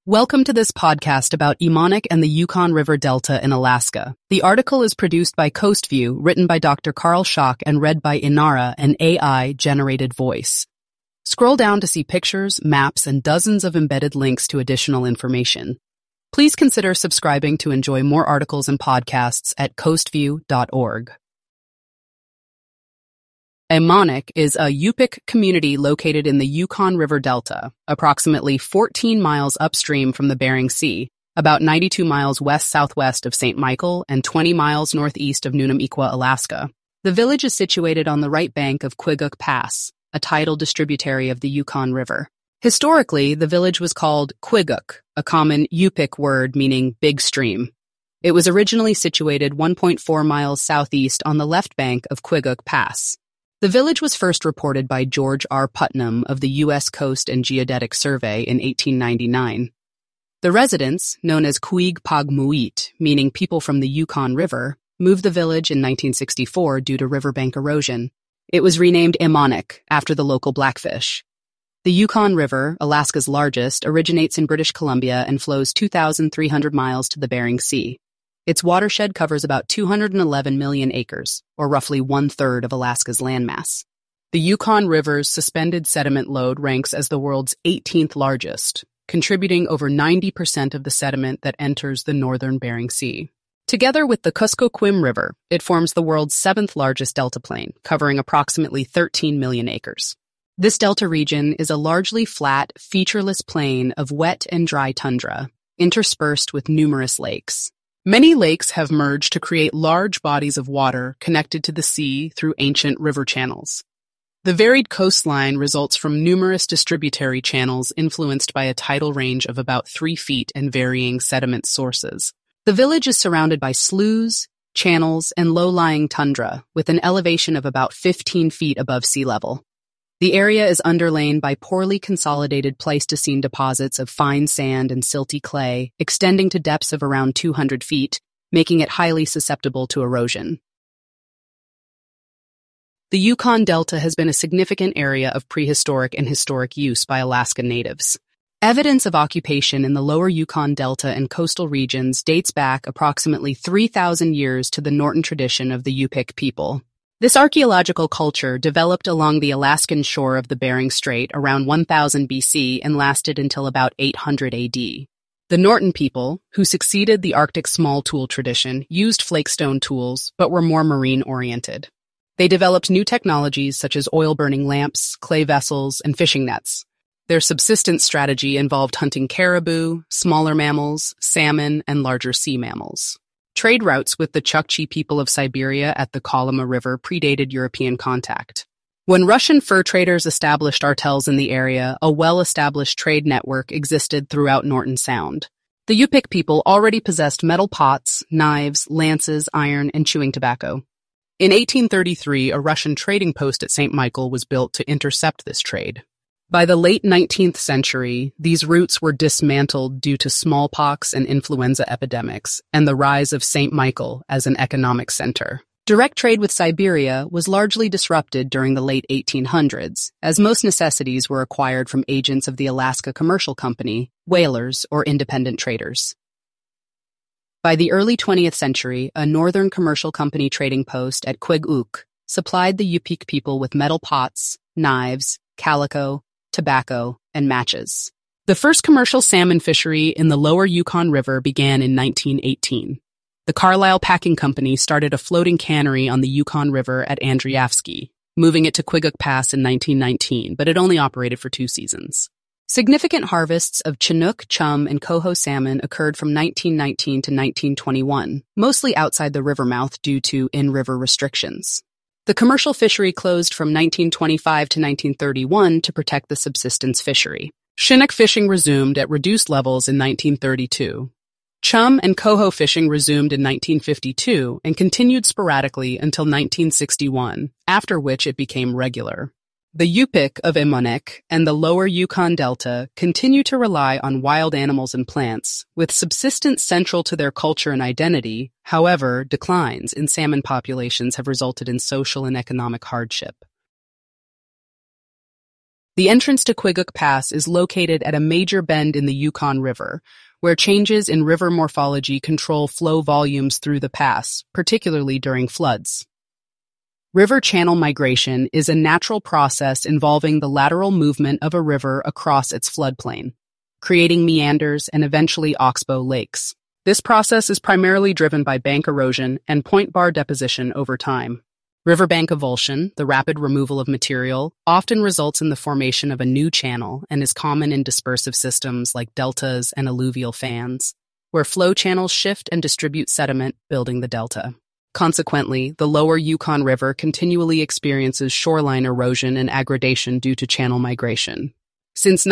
Welcome to this podcast about Emonic and the Yukon River Delta in Alaska. The article is produced by CoastView, written by Dr. Carl Schock and read by Inara, an AI-generated voice. Scroll down to see pictures, maps, and dozens of embedded links to additional information. Please consider subscribing to enjoy more articles and podcasts at coastview.org. Emonic is a Yupik community located in the Yukon River Delta, approximately 14 miles upstream from the Bering Sea, about 92 miles west-southwest of St. Michael and 20 miles northeast of Nunam-Ikwa, Alaska. The village is situated on the right bank of Quiguk Pass, a tidal distributary of the Yukon River. Historically, the village was called Quiguk, a common Yupik word meaning big stream. It was originally situated 1.4 miles southeast on the left bank of Quiguk Pass. The village was first reported by George R. Putnam of the U.S. Coast and Geodetic Survey in 1899. The residents, known as Quig-Pagmuit, meaning people from the Yukon River, moved the village in 1964 due to riverbank erosion. It was renamed Emonic after the local blackfish. The Yukon River, Alaska's largest, originates in British Columbia and flows 2,300 miles to the Bering Sea. Its watershed covers about 211 million acres, or roughly one-third of Alaska's landmass. The Yukon River's suspended sediment load ranks as the world's 18th largest, contributing over 90% of the sediment that enters the northern Bering Sea. Together with the Kuskokwim River, it forms the world's seventh largest delta plain, covering approximately 13 million acres. This delta region is a largely flat, featureless plain of wet and dry tundra, interspersed with numerous lakes. Many lakes have merged to create large bodies of water connected to the sea through ancient river channels. The varied coastline results from numerous distributary channels influenced by a tidal range of about 3 feet and varying sediment sources. The village is surrounded by sloughs, channels, and low-lying tundra, with an elevation of about 15 feet above sea level. The area is underlain by poorly consolidated Pleistocene deposits of fine sand and silty clay, extending to depths of around 200 feet, making it highly susceptible to erosion. The Yukon Delta has been a significant area of prehistoric and historic use by Alaska natives. Evidence of occupation in the lower Yukon Delta and coastal regions dates back approximately 3,000 years to the Norton tradition of the Yupik people. This archaeological culture developed along the Alaskan shore of the Bering Strait around 1000 BC and lasted until about 800 AD. The Norton people, who succeeded the Arctic small tool tradition, used flakestone tools but were more marine-oriented. They developed new technologies such as oil-burning lamps, clay vessels, and fishing nets. Their subsistence strategy involved hunting caribou, smaller mammals, salmon, and larger sea mammals. Trade routes with the Chukchi people of Siberia at the Kolyma River predated European contact. When Russian fur traders established artels in the area, a well-established trade network existed throughout Norton Sound. The Yupik people already possessed metal pots, knives, lances, iron, and chewing tobacco. In 1833, a Russian trading post at St. Michael was built to intercept this trade. By the late 19th century, these routes were dismantled due to smallpox and influenza epidemics and the rise of St. Michael as an economic center. Direct trade with Siberia was largely disrupted during the late 1800s, as most necessities were acquired from agents of the Alaska Commercial Company, whalers, or independent traders. By the early 20th century, a Northern Commercial Company trading post at Quiguk supplied the Yupik people with metal pots, knives, calico, tobacco, and matches. The first commercial salmon fishery in the lower Yukon River began in 1918. The Carlisle Packing Company started a floating cannery on the Yukon River at Andreafsky, moving it to Quiguk Pass in 1919, but it only operated for 2 seasons. Significant harvests of Chinook, chum, and coho salmon occurred from 1919 to 1921, mostly outside the river mouth due to in-river restrictions. The commercial fishery closed from 1925 to 1931 to protect the subsistence fishery. Chinook fishing resumed at reduced levels in 1932. Chum and coho fishing resumed in 1952 and continued sporadically until 1961, after which it became regular. The Yupik of Emonic and the lower Yukon Delta continue to rely on wild animals and plants, with subsistence central to their culture and identity. However, declines in salmon populations have resulted in social and economic hardship. The entrance to Quiguk Pass is located at a major bend in the Yukon River, where changes in river morphology control flow volumes through the pass, particularly during floods. River channel migration is a natural process involving the lateral movement of a river across its floodplain, creating meanders and eventually oxbow lakes. This process is primarily driven by bank erosion and point bar deposition over time. Riverbank avulsion, the rapid removal of material, often results in the formation of a new channel and is common in dispersive systems like deltas and alluvial fans, where flow channels shift and distribute sediment, building the delta. Consequently, the lower Yukon River continually experiences shoreline erosion and aggradation due to channel migration. Since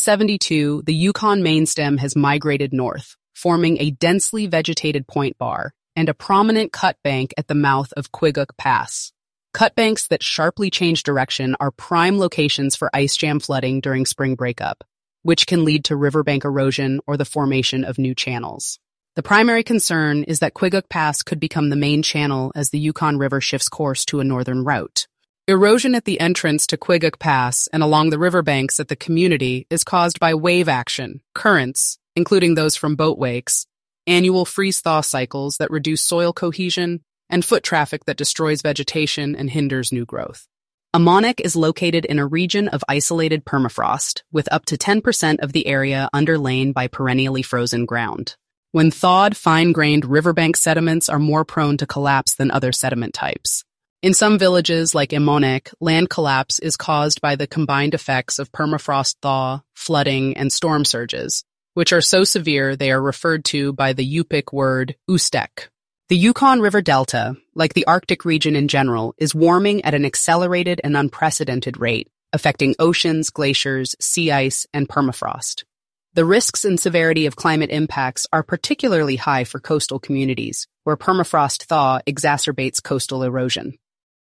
1972, the Yukon mainstem has migrated north, forming a densely vegetated point bar and a prominent cut bank at the mouth of Quiguk Pass. Cut banks that sharply change direction are prime locations for ice jam flooding during spring breakup, which can lead to riverbank erosion or the formation of new channels. The primary concern is that Quiguk Pass could become the main channel as the Yukon River shifts course to a northern route. Erosion at the entrance to Quiguk Pass and along the riverbanks at the community is caused by wave action, currents, including those from boat wakes, annual freeze-thaw cycles that reduce soil cohesion, and foot traffic that destroys vegetation and hinders new growth. Ammonok is located in a region of isolated permafrost, with up to 10% of the area underlain by perennially frozen ground. When thawed, fine-grained riverbank sediments are more prone to collapse than other sediment types. In some villages, like Ammonok, land collapse is caused by the combined effects of permafrost thaw, flooding, and storm surges, which are so severe they are referred to by the Yupik word ustek. The Yukon River Delta, like the Arctic region in general, is warming at an accelerated and unprecedented rate, affecting oceans, glaciers, sea ice, and permafrost. The risks and severity of climate impacts are particularly high for coastal communities, where permafrost thaw exacerbates coastal erosion.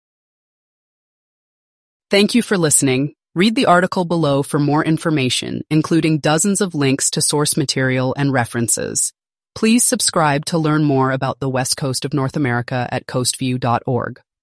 Thank you for listening. Read the article below for more information, including dozens of links to source material and references. Please subscribe to learn more about the West Coast of North America at coastview.org.